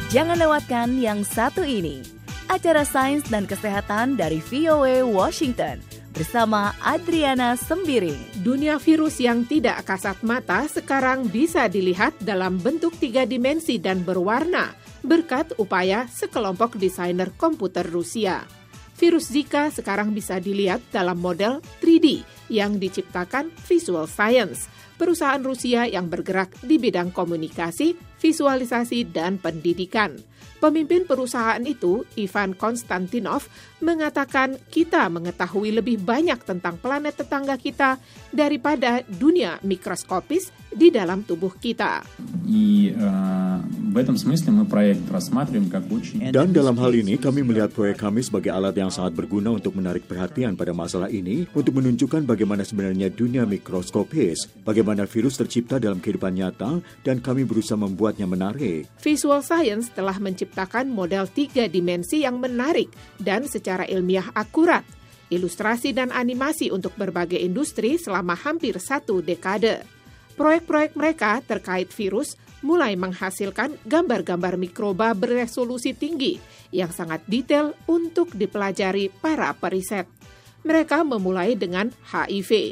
Jangan lewatkan yang satu ini, acara sains dan kesehatan dari VOA Washington bersama Adriana Sembiring. Dunia virus yang tidak kasat mata sekarang bisa dilihat dalam bentuk 3 dimensi dan berwarna berkat upaya sekelompok desainer komputer Rusia. Virus Zika sekarang bisa dilihat dalam model 3D yang diciptakan Visual Science, perusahaan Rusia yang bergerak di bidang komunikasi, visualisasi, dan pendidikan. Pemimpin perusahaan itu, Ivan Konstantinov, mengatakan kita mengetahui lebih banyak tentang planet tetangga kita daripada dunia mikroskopis di dalam tubuh kita. Dan dalam hal ini, kami melihat proyek kami sebagai alat yang sangat berguna untuk menarik perhatian pada masalah ini, untuk menunjukkan bagaimana sebenarnya dunia mikroskopis, bagaimana virus tercipta dalam kehidupan nyata, dan kami berusaha membuatnya menarik. Visual Science telah menciptakan model 3 dimensi yang menarik dan secara ilmiah akurat, ilustrasi dan animasi untuk berbagai industri selama hampir 1 dekade. Proyek-proyek mereka terkait virus mulai menghasilkan gambar-gambar mikroba beresolusi tinggi yang sangat detail untuk dipelajari para periset. Mereka memulai dengan HIV.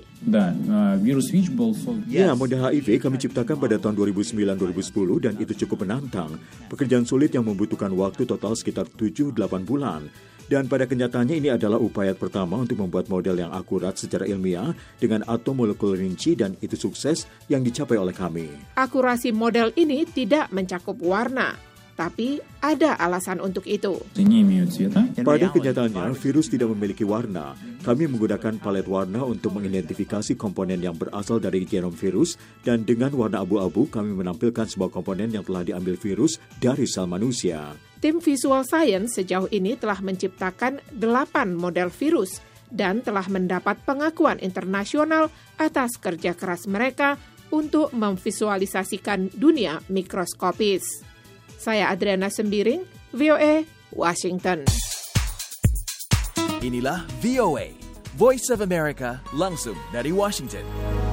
Ya, model HIV kami ciptakan pada tahun 2009-2010 dan itu cukup menantang. Pekerjaan sulit yang membutuhkan waktu total sekitar 7-8 bulan. Dan pada kenyataannya ini adalah upaya pertama untuk membuat model yang akurat secara ilmiah dengan atom molekul rinci dan itu sukses yang dicapai oleh kami. Akurasi model ini tidak mencakup warna, tapi ada alasan untuk itu. Pada kenyataannya, virus tidak memiliki warna. Kami menggunakan palet warna untuk mengidentifikasi komponen yang berasal dari genom virus, dan dengan warna abu-abu kami menampilkan sebuah komponen yang telah diambil virus dari sel manusia. Tim Visual Science sejauh ini telah menciptakan 8 model virus dan telah mendapat pengakuan internasional atas kerja keras mereka untuk memvisualisasikan dunia mikroskopis. Saya Adriana Sembiring, VOA, Washington. Inilah VOA, Voice of America, langsung dari Washington.